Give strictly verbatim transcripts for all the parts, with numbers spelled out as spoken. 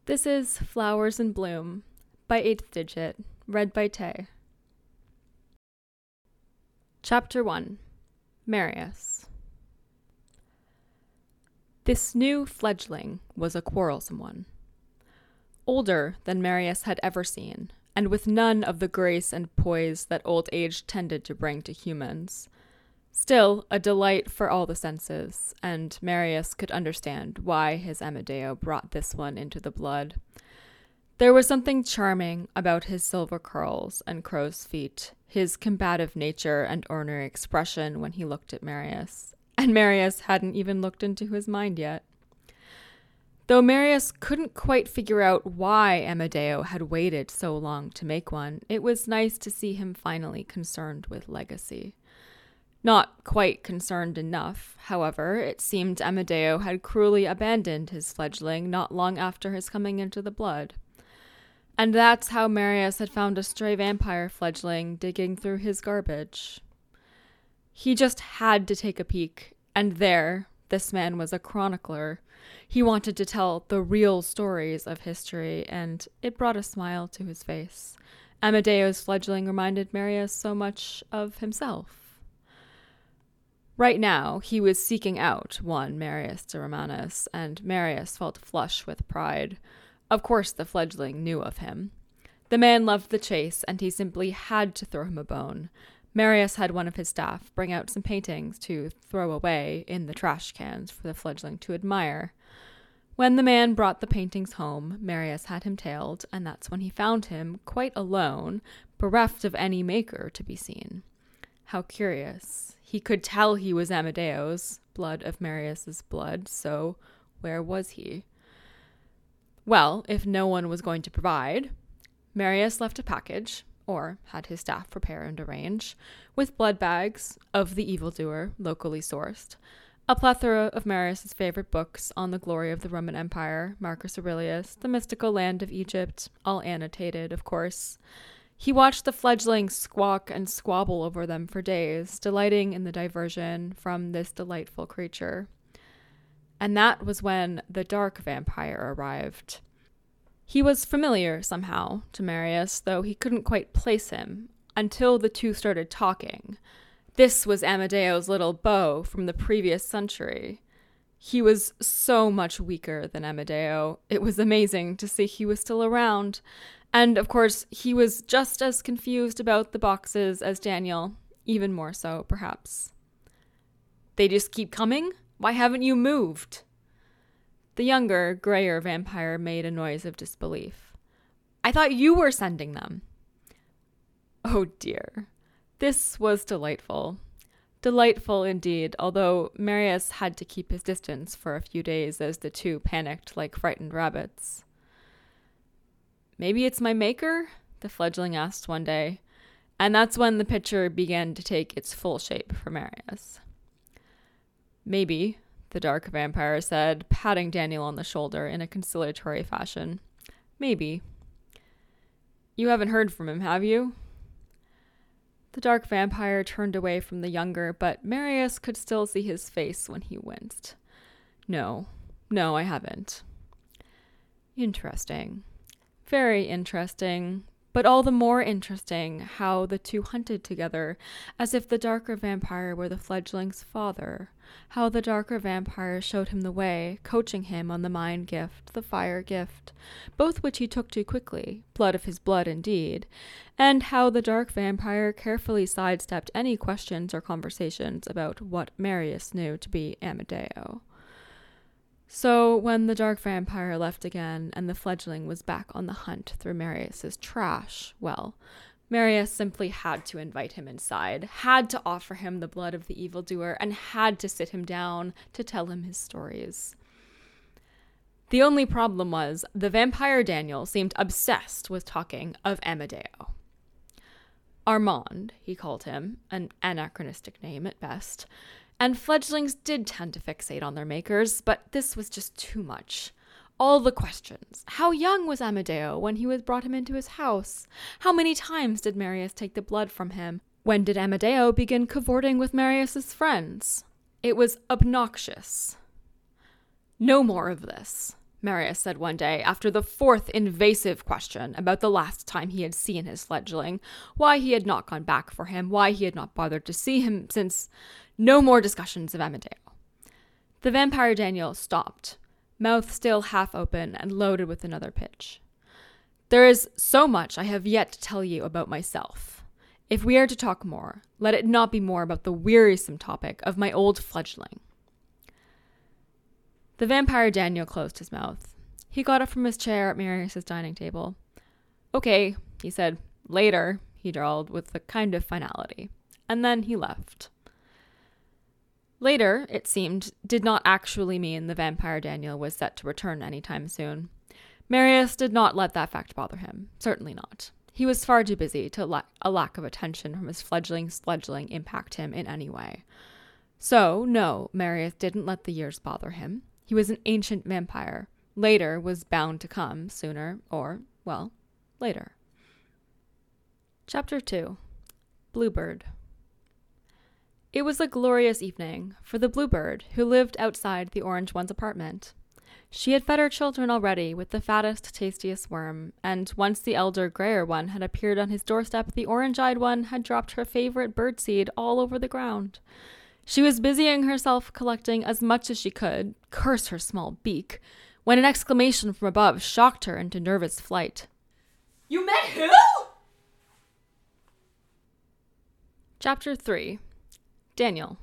This is Flowers in Bloom by Eighth Digit, read by Tay. Chapter one. Marius. This new fledgling was a quarrelsome one. Older than Marius had ever seen, and with none of the grace and poise that old age tended to bring to humans. Still a delight for all the senses, and Marius could understand why his Amadeo brought this one into the blood. There was something charming about his silver curls and crow's feet, his combative nature and ornery expression when he looked at Marius, and Marius hadn't even looked into his mind yet. Though Marius couldn't quite figure out why Amadeo had waited so long to make one, it was nice to see him finally concerned with legacy. Not quite concerned enough, however, it seemed Amadeo had cruelly abandoned his fledgling not long after his coming into the blood. And that's how Marius had found a stray vampire fledgling digging through his garbage. He just had to take a peek, and there, this man was a chronicler. He wanted to tell the real stories of history, and it brought a smile to his face. Amadeo's fledgling reminded Marius so much of himself. Right now, he was seeking out one Marius de Romanus, and Marius felt flush with pride. Of course the fledgling knew of him. The man loved the chase, and he simply had to throw him a bone. Marius had one of his staff bring out some paintings to throw away in the trash cans for the fledgling to admire. When the man brought the paintings home, Marius had him tailed, and that's when he found him quite alone, bereft of any maker to be seen. How curious. He could tell he was Amadeo's, blood of Marius's blood, so where was he? Well, if no one was going to provide, Marius left a package, or had his staff prepare and arrange, with blood bags of the evildoer, locally sourced, a plethora of Marius's favorite books on the glory of the Roman Empire, Marcus Aurelius, the mystical land of Egypt, all annotated, of course. He watched the fledgling squawk and squabble over them for days, delighting in the diversion from this delightful creature. And that was when the dark vampire arrived. He was familiar somehow to Marius, though he couldn't quite place him, until the two started talking. This was Amadeo's little beau from the previous century. He was so much weaker than Amadeo. It was amazing to see he was still around. And, of course, he was just as confused about the boxes as Daniel, even more so, perhaps. They just keep coming? Why haven't you moved? The younger, grayer vampire made a noise of disbelief. I thought you were sending them. Oh, dear. This was delightful. Delightful indeed, although Marius had to keep his distance for a few days as the two panicked like frightened rabbits. Maybe it's my maker? The fledgling asked one day, and that's when the picture began to take its full shape for Marius. Maybe, the dark vampire said, patting Daniel on the shoulder in a conciliatory fashion. Maybe. You haven't heard from him, have you? The dark vampire turned away from the younger, but Marius could still see his face when he winced. No, no, I haven't. Interesting. Very interesting, but all the more interesting how the two hunted together, as if the darker vampire were the fledgling's father, how the darker vampire showed him the way, coaching him on the mind gift, the fire gift, both which he took too quickly, blood of his blood indeed, and how the dark vampire carefully sidestepped any questions or conversations about what Marius knew to be Amadeo. So when the dark vampire left again and the fledgling was back on the hunt through Marius's trash, well, Marius simply had to invite him inside, had to offer him the blood of the evildoer, and had to sit him down to tell him his stories. The only problem was the vampire Daniel seemed obsessed with talking of Amadeo. Armand, he called him, an anachronistic name at best, and fledglings did tend to fixate on their makers, but this was just too much. All the questions. How young was Amadeo when he was brought him into his house? How many times did Marius take the blood from him? When did Amadeo begin cavorting with Marius's friends? It was obnoxious. No more of this, Marius said one day after the fourth invasive question about the last time he had seen his fledgling, why he had not gone back for him, why he had not bothered to see him since. No more discussions of Amadeo. The vampire Daniel stopped, mouth still half open and loaded with another pitch. There is so much I have yet to tell you about myself. If we are to talk more, let it not be more about the wearisome topic of my old fledgling. The vampire Daniel closed his mouth. He got up from his chair at Marius's dining table. Okay, he said. Later, he drawled with a kind of finality. And then he left. Later, it seemed, did not actually mean the vampire Daniel was set to return anytime soon. Marius did not let that fact bother him. Certainly not. He was far too busy to let a lack of attention from his fledgling sledgling impact him in any way. So, no, Marius didn't let the years bother him. He was an ancient vampire. Later was bound to come, sooner or, well, later. Chapter two. Bluebird. It was a glorious evening for the Bluebird, who lived outside the Orange One's apartment. She had fed her children already with the fattest, tastiest worm, and once the elder, grayer one had appeared on his doorstep, the orange-eyed one had dropped her favorite birdseed all over the ground. She was busying herself collecting as much as she could, curse her small beak, when an exclamation from above shocked her into nervous flight. You met who? Chapter three. Daniel.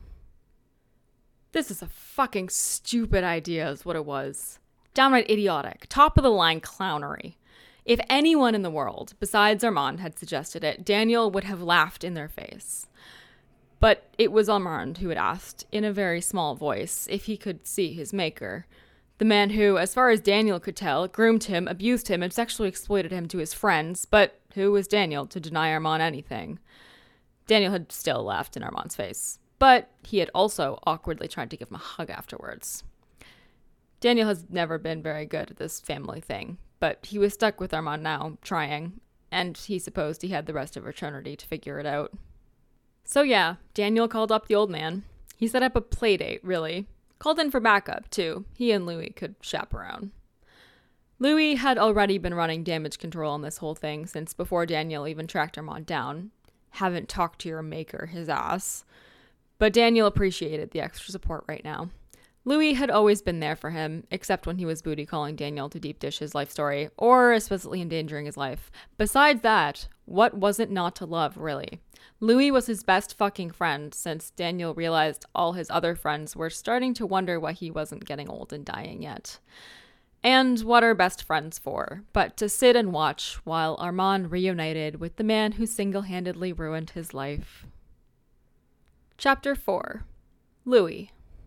This is a fucking stupid idea is what it was. Downright idiotic. Top of the line clownery. If anyone in the world, besides Armand, had suggested it, Daniel would have laughed in their face. But it was Armand who had asked, in a very small voice, if he could see his maker. The man who, as far as Daniel could tell, groomed him, abused him, and sexually exploited him to his friends, but who was Daniel to deny Armand anything? Daniel had still laughed in Armand's face. But he had also awkwardly tried to give him a hug afterwards. Daniel has never been very good at this family thing, but he was stuck with Armand now, trying, and he supposed he had the rest of eternity to figure it out. So yeah, Daniel called up the old man. He set up a play date, really. Called in for backup, too. He and Louis could chaperone. Louis had already been running damage control on this whole thing since before Daniel even tracked Armand down. Haven't talked to your maker, his ass. But Daniel appreciated the extra support right now. Louis had always been there for him, except when he was booty calling Daniel to deep dish his life story, or explicitly endangering his life. Besides that, what wasn't not to love, really? Louis was his best fucking friend since Daniel realized all his other friends were starting to wonder why he wasn't getting old and dying yet. And what are best friends for, but to sit and watch while Armand reunited with the man who single-handedly ruined his life. Chapter four. Louis.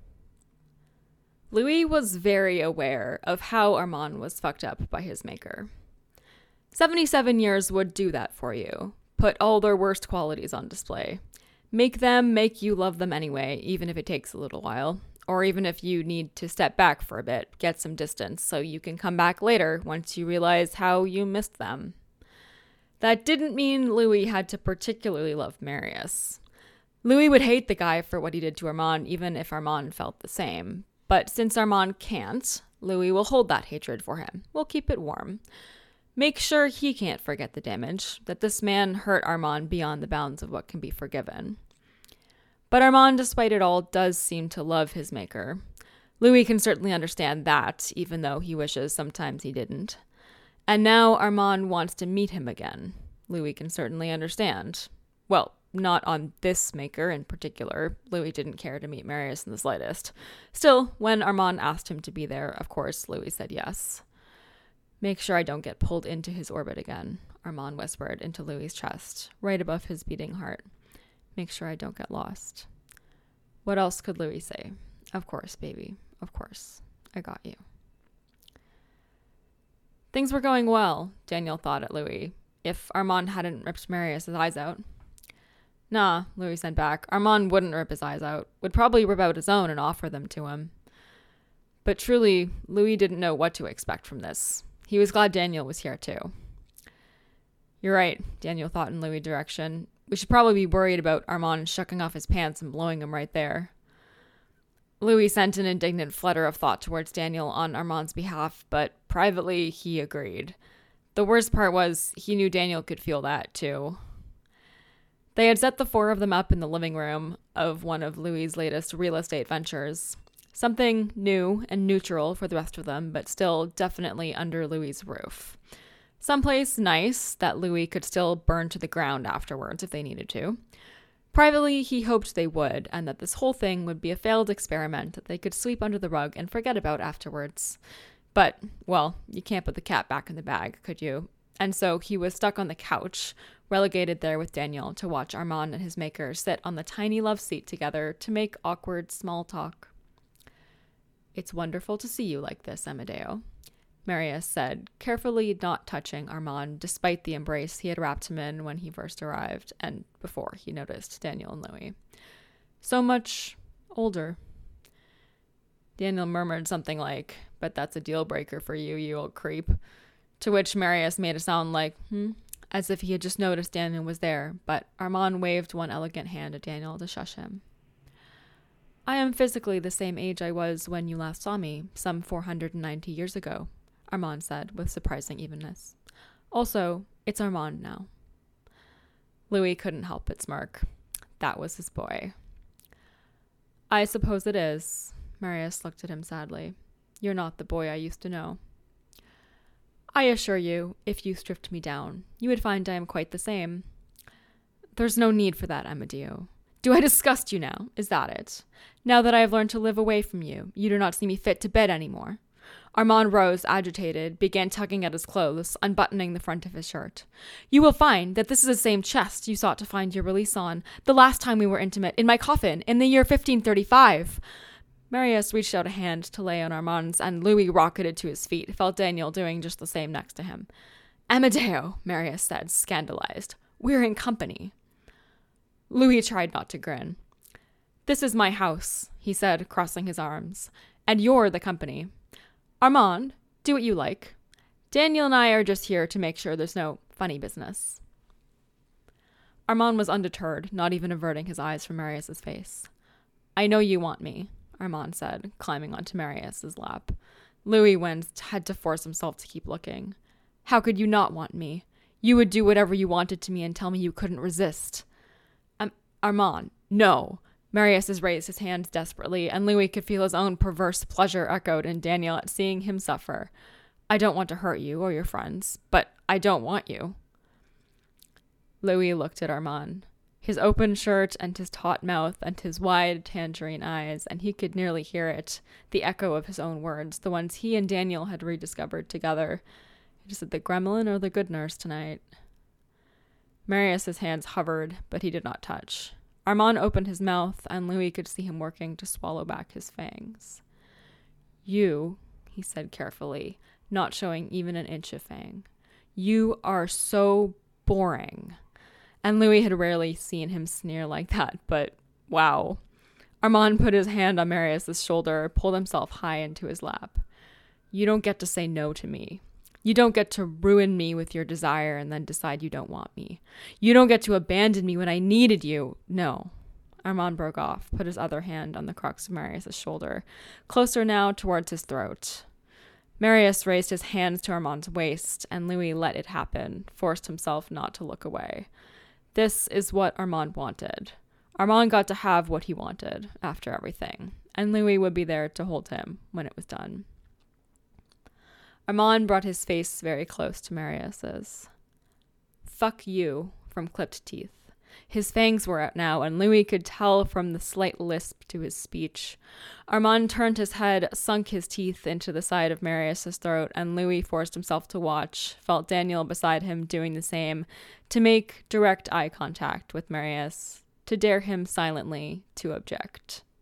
Louis was very aware of how Armand was fucked up by his maker. seventy-seven years would do that for you. Put all their worst qualities on display. Make them make you love them anyway, even if it takes a little while. Or even if you need to step back for a bit, get some distance, so you can come back later once you realize how you missed them. That didn't mean Louis had to particularly love Marius. Louis would hate the guy for what he did to Armand, even if Armand felt the same. But since Armand can't, Louis will hold that hatred for him. We'll keep it warm. Make sure he can't forget the damage, that this man hurt Armand beyond the bounds of what can be forgiven. But Armand, despite it all, does seem to love his maker. Louis can certainly understand that, even though he wishes sometimes he didn't. And now Armand wants to meet him again. Louis can certainly understand. Well, not on this maker in particular. Louis didn't care to meet Marius in the slightest. Still, when Armand asked him to be there, of course, Louis said yes. Make sure I don't get pulled into his orbit again, Armand whispered into Louis's chest, right above his beating heart. Make sure I don't get lost. What else could Louis say? Of course, baby. Of course. I got you. Things were going well, Daniel thought at Louis, if Armand hadn't ripped Marius' eyes out. Nah, Louis sent back. Armand wouldn't rip his eyes out, would probably rip out his own and offer them to him. But truly, Louis didn't know what to expect from this. He was glad Daniel was here too. You're right, Daniel thought in Louis' direction. We should probably be worried about Armand shucking off his pants and blowing him right there. Louis sent an indignant flutter of thought towards Daniel on Armand's behalf, but privately he agreed. The worst part was he knew Daniel could feel that too. They had set the four of them up in the living room of one of Louis's latest real estate ventures. Something new and neutral for the rest of them, but still definitely under Louis's roof. Someplace nice that Louis could still burn to the ground afterwards if they needed to. Privately, he hoped they would, and that this whole thing would be a failed experiment that they could sweep under the rug and forget about afterwards. But, well, you can't put the cat back in the bag, could you? And so he was stuck on the couch, relegated there with Daniel to watch Armand and his maker sit on the tiny love seat together to make awkward small talk. "It's wonderful to see you like this, Amadeo," Marius said, carefully not touching Armand despite the embrace he had wrapped him in when he first arrived and before he noticed Daniel and Louis. "So much older." Daniel murmured something like, "But that's a deal breaker for you, you old creep." To which Marius made a sound like, hmm, as if he had just noticed Daniel was there, but Armand waved one elegant hand at Daniel to shush him. "I am physically the same age I was when you last saw me, some four hundred ninety years ago," Armand said with surprising evenness. "Also, it's Armand now." Louis couldn't help but smirk. That was his boy. "I suppose it is." Marius looked at him sadly. "You're not the boy I used to know." "I assure you, if you stripped me down, you would find I am quite the same." "There's no need for that, Amadeo. Do I disgust you now? Is that it? Now that I have learned to live away from you, you do not see me fit to bed anymore." Armand rose, agitated, began tugging at his clothes, unbuttoning the front of his shirt. "You will find that this is the same chest you sought to find your release on, the last time we were intimate, in my coffin, in the year fifteen thirty-five. Marius reached out a hand to lay on Armand's, and Louis rocketed to his feet, felt Daniel doing just the same next to him. "Amadeo," Marius said, scandalized. "We're in company." Louis tried not to grin. "This is my house," he said, crossing his arms, "and you're the company. Armand, do what you like. Daniel and I are just here to make sure there's no funny business." Armand was undeterred, not even averting his eyes from Marius's face. "I know you want me," Armand said, climbing onto Marius's lap. Louis winced, had to force himself to keep looking. "How could you not want me? You would do whatever you wanted to me and tell me you couldn't resist." Um, Armand, no. Marius raised his hands desperately, and Louis could feel his own perverse pleasure echoed in Daniel at seeing him suffer. "I don't want to hurt you or your friends, but I don't want you." Louis looked at Armand. His open shirt and his taut mouth and his wide tangerine eyes, and he could nearly hear it, the echo of his own words, the ones he and Daniel had rediscovered together. "Is it the gremlin or the good nurse tonight?" Marius's hands hovered, but he did not touch. Armand opened his mouth, and Louis could see him working to swallow back his fangs. "You," he said carefully, not showing even an inch of fang, "you are so boring." And Louis had rarely seen him sneer like that, but wow. Armand put his hand on Marius's shoulder, pulled himself high into his lap. "You don't get to say no to me. You don't get to ruin me with your desire and then decide you don't want me. You don't get to abandon me when I needed you. No." Armand broke off, put his other hand on the crux of Marius's shoulder, closer now towards his throat. Marius raised his hands to Armand's waist, and Louis let it happen, forced himself not to look away. This is what Armand wanted. Armand got to have what he wanted, after everything, and Louis would be there to hold him when it was done. Armand brought his face very close to Marius's. "Fuck you," from clipped teeth. His fangs were out now, and Louis could tell from the slight lisp to his speech. Armand turned his head, sunk his teeth into the side of Marius's throat, and Louis forced himself to watch, felt Daniel beside him doing the same, to make direct eye contact with Marius, to dare him silently to object.